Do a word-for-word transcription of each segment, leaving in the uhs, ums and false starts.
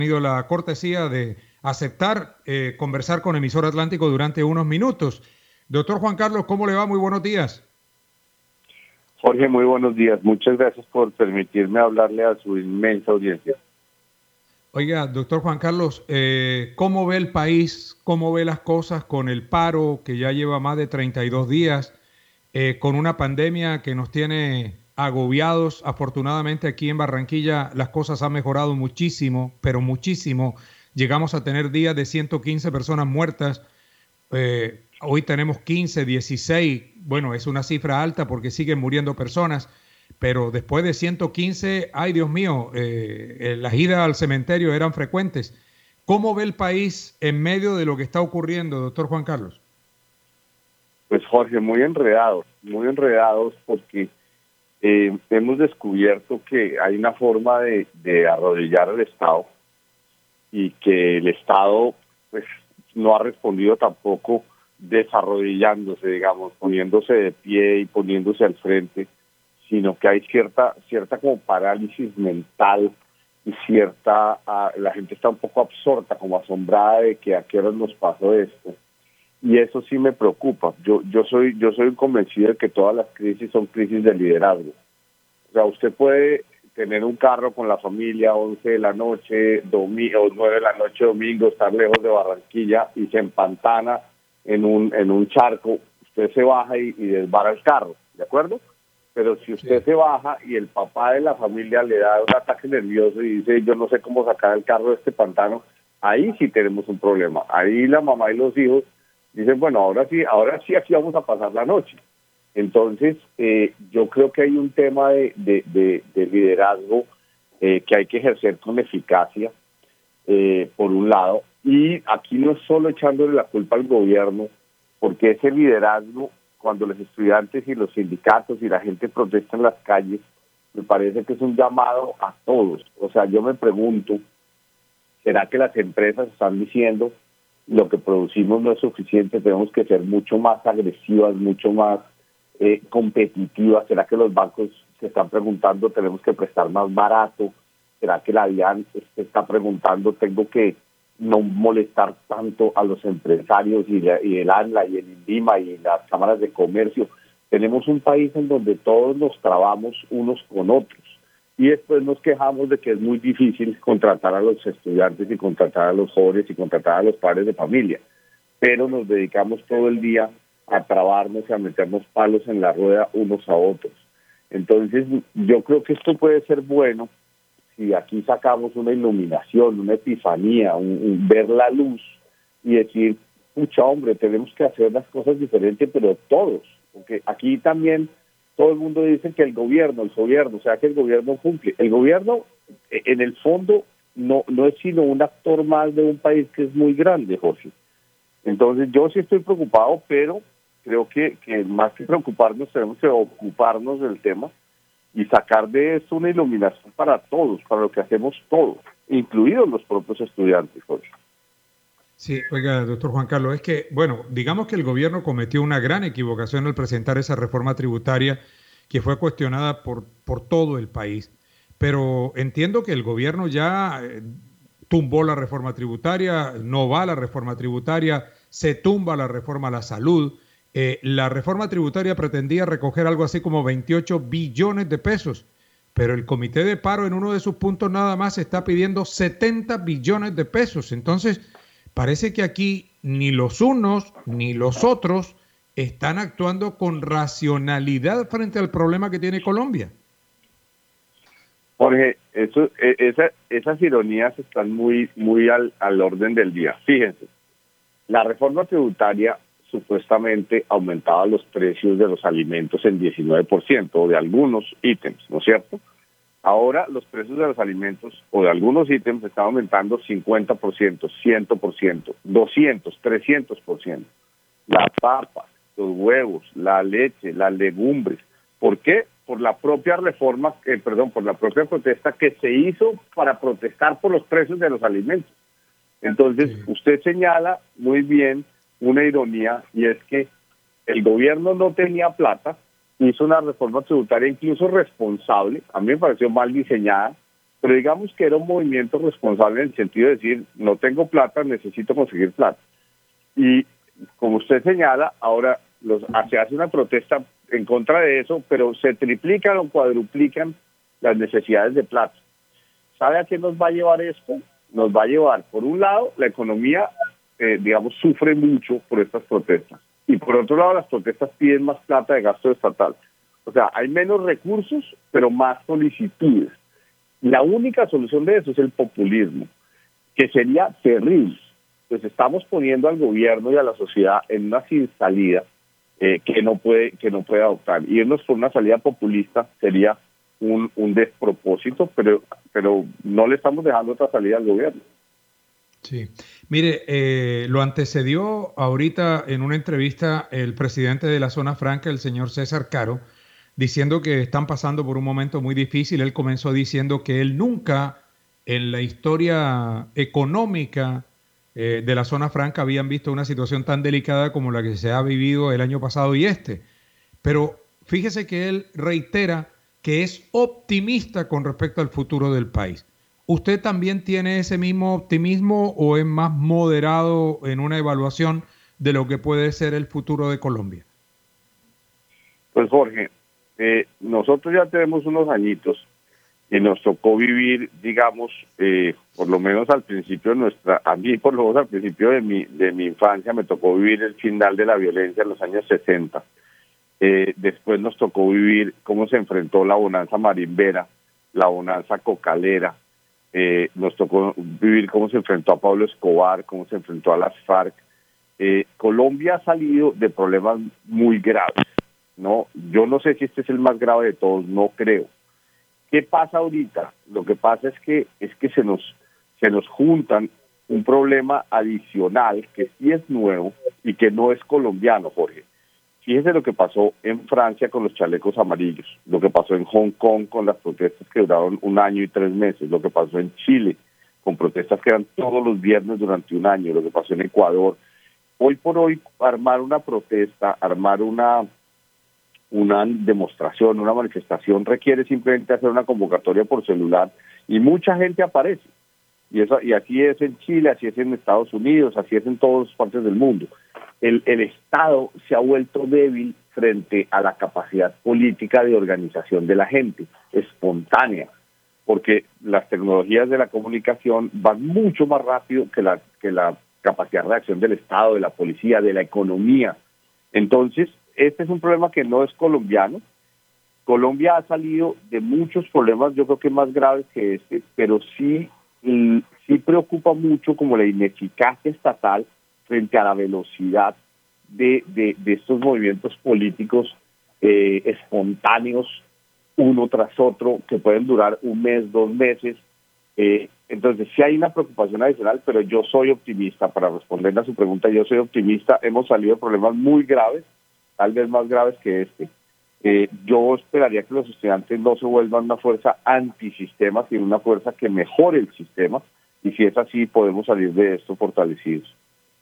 tenido la cortesía de aceptar eh, conversar con Emisor Atlántico durante unos minutos. Doctor Juan Carlos, ¿cómo le va? Muy buenos días. Jorge, muy buenos días. Muchas gracias por permitirme hablarle a su inmensa audiencia. Oiga, doctor Juan Carlos, eh, ¿cómo ve el país? ¿Cómo ve las cosas con el paro que ya lleva más de treinta y dos días? Eh, con una pandemia que nos tiene agobiados. Afortunadamente aquí en Barranquilla las cosas han mejorado muchísimo, pero muchísimo. Llegamos a tener días de ciento quince personas muertas. Eh, hoy tenemos quince, dieciséis. Bueno, es una cifra alta porque siguen muriendo personas, pero después de ciento quince, ay Dios mío, eh, eh, las idas al cementerio eran frecuentes. ¿Cómo ve el país en medio de lo que está ocurriendo, doctor Juan Carlos? Pues Jorge, muy enredados, muy enredados porque eh, hemos descubierto que hay una forma de, de arrodillar al Estado y que el Estado pues no ha respondido tampoco desarrodillándose, digamos, poniéndose de pie y poniéndose al frente, sino que hay cierta cierta como parálisis mental y cierta, uh, la gente está un poco absorta, como asombrada de que a qué hora nos pasó esto. Y eso sí me preocupa. Yo yo soy yo soy convencido de que todas las crisis son crisis de liderazgo. O sea, usted puede tener un carro con la familia, once de la noche, domingo, o nueve de la noche, domingo, estar lejos de Barranquilla y se empantana en un en un charco. Usted se baja y, y desvara el carro, ¿de acuerdo? Pero si usted sí. se baja y el papá de la familia le da un ataque nervioso y dice, yo no sé cómo sacar el carro de este pantano, ahí sí tenemos un problema. Ahí la mamá y los hijos dicen, bueno, ahora sí, ahora sí aquí vamos a pasar la noche. Entonces, eh, yo creo que hay un tema de, de, de, de liderazgo eh, que hay que ejercer con eficacia, eh, por un lado, y aquí no es solo echándole la culpa al gobierno, porque ese liderazgo, cuando los estudiantes y los sindicatos y la gente protesta en las calles, me parece que es un llamado a todos. O sea, yo me pregunto, ¿será que las empresas están diciendo lo que producimos no es suficiente, tenemos que ser mucho más agresivas, mucho más eh, competitivas? ¿Será que los bancos se están preguntando, tenemos que prestar más barato? ¿Será que la DIAN se está preguntando, tengo que no molestar tanto a los empresarios y, la, y el ANLA y el INVIMA y las cámaras de comercio? Tenemos un país en donde todos nos trabamos unos con otros. Y después nos quejamos de que es muy difícil contratar a los estudiantes y contratar a los jóvenes y contratar a los padres de familia. Pero nos dedicamos todo el día a trabarnos y a meternos palos en la rueda unos a otros. Entonces, yo creo que esto puede ser bueno si aquí sacamos una iluminación, una epifanía, un, un ver la luz y decir, pucha hombre, tenemos que hacer las cosas diferentes, pero todos. Porque aquí también todo el mundo dice que el gobierno, el gobierno, o sea que el gobierno cumple. El gobierno, en el fondo, no no es sino un actor más de un país que es muy grande, Jorge. Entonces yo sí estoy preocupado, pero creo que, que más que preocuparnos tenemos que ocuparnos del tema y sacar de esto una iluminación para todos, para lo que hacemos todos, incluidos los propios estudiantes, Jorge. Sí, oiga, doctor Juan Carlos, es que, bueno, digamos que el gobierno cometió una gran equivocación al presentar esa reforma tributaria que fue cuestionada por, por todo el país. Pero entiendo que el gobierno ya eh, tumbó la reforma tributaria, no va a la reforma tributaria, se tumba la reforma a la salud. Eh, la reforma tributaria pretendía recoger algo así como veintiocho billones de pesos, pero el Comité de Paro en uno de sus puntos nada más está pidiendo setenta billones de pesos. Entonces, parece que aquí ni los unos ni los otros están actuando con racionalidad frente al problema que tiene Colombia. Jorge, eso, esa, esas ironías están muy, muy al, al orden del día. Fíjense, la reforma tributaria supuestamente aumentaba los precios de los alimentos en diecinueve por ciento o de algunos ítems, ¿no es cierto? Ahora los precios de los alimentos o de algunos ítems están aumentando cincuenta por ciento, cien por ciento, doscientos, trescientos por ciento. Las papas, los huevos, la leche, las legumbres. ¿Por qué? Por la propia reforma, eh, perdón, por la propia protesta que se hizo para protestar por los precios de los alimentos. Entonces, sí. Usted señala muy bien una ironía, y es que el gobierno no tenía plata, hizo una reforma tributaria incluso responsable, a mí me pareció mal diseñada, pero digamos que era un movimiento responsable en el sentido de decir, no tengo plata, necesito conseguir plata. Y como usted señala, ahora los, se hace una protesta en contra de eso, pero se triplican o cuadruplican las necesidades de plata. ¿Sabe a qué nos va a llevar esto? Nos va a llevar, por un lado, la economía, eh, digamos, sufre mucho por estas protestas. Y por otro lado, las protestas piden más plata de gasto estatal. O sea, hay menos recursos, pero más solicitudes. La única solución de eso es el populismo, que sería terrible. Pues estamos poniendo al gobierno y a la sociedad en una sin salida eh, que no puede que no puede adoptar. Irnos por una salida populista sería un, un despropósito, pero pero no le estamos dejando otra salida al gobierno. Sí, mire, eh, lo antecedió ahorita en una entrevista el presidente de la Zona Franca, el señor César Caro, diciendo que están pasando por un momento muy difícil. Él comenzó diciendo que él nunca en la historia económica eh, de la Zona Franca habían visto una situación tan delicada como la que se ha vivido el año pasado y este. Pero fíjese que él reitera que es optimista con respecto al futuro del país. ¿Usted también tiene ese mismo optimismo o es más moderado en una evaluación de lo que puede ser el futuro de Colombia? Pues Jorge, eh, nosotros ya tenemos unos añitos y nos tocó vivir, digamos, eh, por lo menos al principio de nuestra, a mí por lo menos al principio de mi, de mi infancia me tocó vivir el final de la violencia en los años sesenta. Eh, después nos tocó vivir cómo se enfrentó la bonanza marimbera, la bonanza cocalera. Eh, nos tocó vivir cómo se enfrentó a Pablo Escobar, cómo se enfrentó a las FARC. Eh, Colombia ha salido de problemas muy graves, ¿no? Yo no sé si este es el más grave de todos, no creo. ¿Qué pasa ahorita? Lo que pasa es que es que se nos se nos juntan un problema adicional que sí es nuevo y que no es colombiano, Jorge. Fíjese lo que pasó en Francia con los chalecos amarillos, lo que pasó en Hong Kong con las protestas que duraron un año y tres meses, lo que pasó en Chile con protestas que eran todos los viernes durante un año, lo que pasó en Ecuador. Hoy por hoy, armar una protesta, armar una, una demostración, una manifestación, requiere simplemente hacer una convocatoria por celular y mucha gente aparece. Y, eso, y así es en Chile, así es en Estados Unidos, así es en todas partes del mundo. El, el Estado se ha vuelto débil frente a la capacidad política de organización de la gente, espontánea, porque las tecnologías de la comunicación van mucho más rápido que la, que la capacidad de reacción del Estado, de la policía, de la economía. Entonces, este es un problema que no es colombiano. Colombia ha salido de muchos problemas, yo creo que más graves que este, pero sí, sí preocupa mucho como la ineficacia estatal frente a la velocidad de, de, de estos movimientos políticos eh, espontáneos, uno tras otro, que pueden durar un mes, dos meses. Eh, entonces, sí hay una preocupación adicional, pero yo soy optimista. Para responderle a su pregunta, yo soy optimista. Hemos salido de problemas muy graves, tal vez más graves que este. Eh, yo esperaría que los estudiantes no se vuelvan una fuerza antisistema, sino una fuerza que mejore el sistema. Y si es así, podemos salir de esto fortalecidos.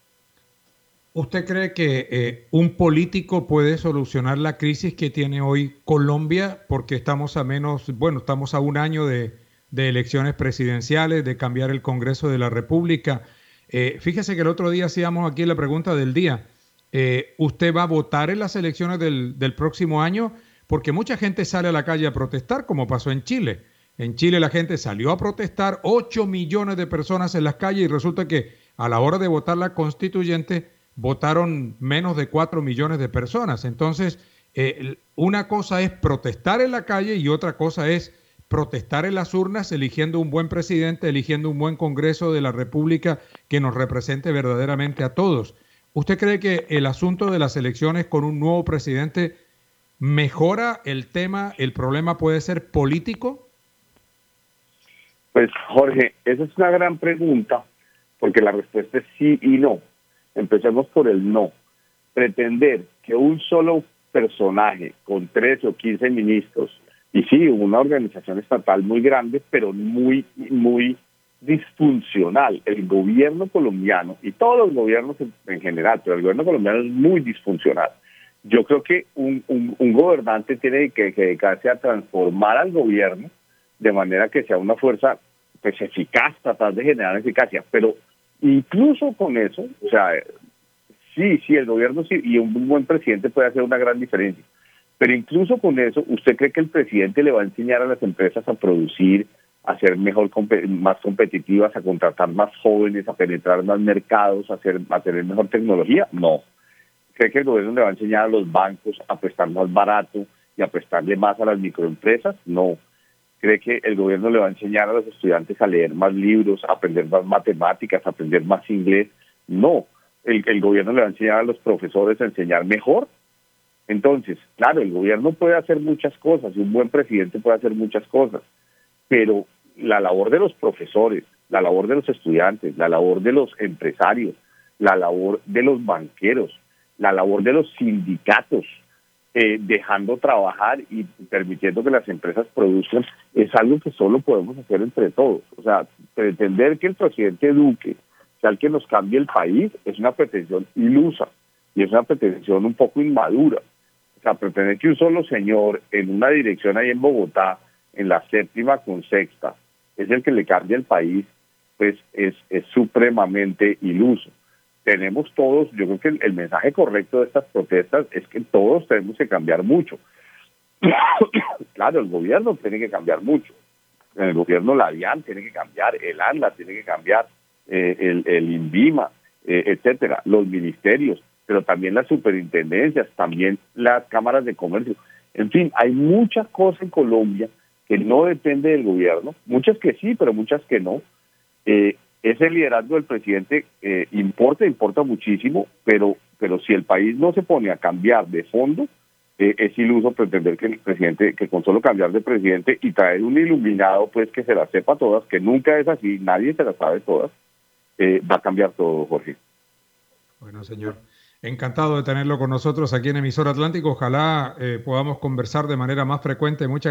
¿Usted cree que eh, un político puede solucionar la crisis que tiene hoy Colombia? Porque estamos a menos, bueno, estamos a un año de, de elecciones presidenciales, de cambiar el Congreso de la República. Eh, fíjese que el otro día hacíamos aquí la pregunta del día. Eh, ¿Usted va a votar en las elecciones del, del próximo año? Porque mucha gente sale a la calle a protestar, como pasó en Chile. En Chile la gente salió a protestar, ocho millones de personas en las calles, y resulta que a la hora de votar la constituyente votaron menos de cuatro millones de personas. Entonces, eh, una cosa es protestar en la calle y otra cosa es protestar en las urnas, eligiendo un buen presidente, eligiendo un buen Congreso de la República que nos represente verdaderamente a todos. ¿Usted cree que el asunto de las elecciones con un nuevo presidente mejora el tema, el problema puede ser político? Pues Jorge, esa es una gran pregunta, porque la respuesta es sí y no. Empecemos por el no. Pretender que un solo personaje con trece o quince ministros, y sí, una organización estatal muy grande, pero muy, muy disfuncional. El gobierno colombiano, y todos los gobiernos en, en general, pero el gobierno colombiano es muy disfuncional. Yo creo que un, un, un gobernante tiene que, que dedicarse a transformar al gobierno de manera que sea una fuerza pues eficaz, tratar de generar eficacia, pero incluso con eso, o sea, sí, sí, el gobierno sí, y un buen presidente puede hacer una gran diferencia, pero incluso con eso, ¿usted cree que el presidente le va a enseñar a las empresas a producir, a ser mejor, más competitivas, a contratar más jóvenes, a penetrar más mercados, a, hacer, a tener mejor tecnología? No. ¿Cree que el gobierno le va a enseñar a los bancos a prestar más barato y a prestarle más a las microempresas? No. ¿Cree que el gobierno le va a enseñar a los estudiantes a leer más libros, a aprender más matemáticas, a aprender más inglés? No. El, el gobierno le va a enseñar a los profesores a enseñar mejor. Entonces, claro, el gobierno puede hacer muchas cosas y un buen presidente puede hacer muchas cosas, pero la labor de los profesores, la labor de los estudiantes, la labor de los empresarios, la labor de los banqueros, la labor de los sindicatos, eh, dejando trabajar y permitiendo que las empresas produzcan, es algo que solo podemos hacer entre todos. O sea, pretender que el presidente Duque sea el que nos cambie el país es una pretensión ilusa y es una pretensión un poco inmadura. O sea, pretender que un solo señor en una dirección ahí en Bogotá, en la séptima con sexta, es el que le cambia el país, pues es, es supremamente iluso. Tenemos todos, yo creo que el, el mensaje correcto de estas protestas es que todos tenemos que cambiar mucho. Claro, el gobierno tiene que cambiar mucho. El gobierno, la DIAN tiene que cambiar, el ANLA tiene que cambiar, eh, el, el INVIMA, eh, etcétera, los ministerios, pero también las superintendencias, también las cámaras de comercio. En fin, hay muchas cosas en Colombia que no depende del gobierno, muchas que sí, pero muchas que no. Eh, ese liderazgo del presidente eh, importa, importa muchísimo, pero, pero si el país no se pone a cambiar de fondo, eh, es iluso pretender que el presidente, que con solo cambiar de presidente y traer un iluminado, pues que se las sepa todas, que nunca es así, nadie se las sabe todas, eh, va a cambiar todo, Jorge. Bueno, señor. Encantado de tenerlo con nosotros aquí en Emisor Atlántico. Ojalá eh, podamos conversar de manera más frecuente. Muchas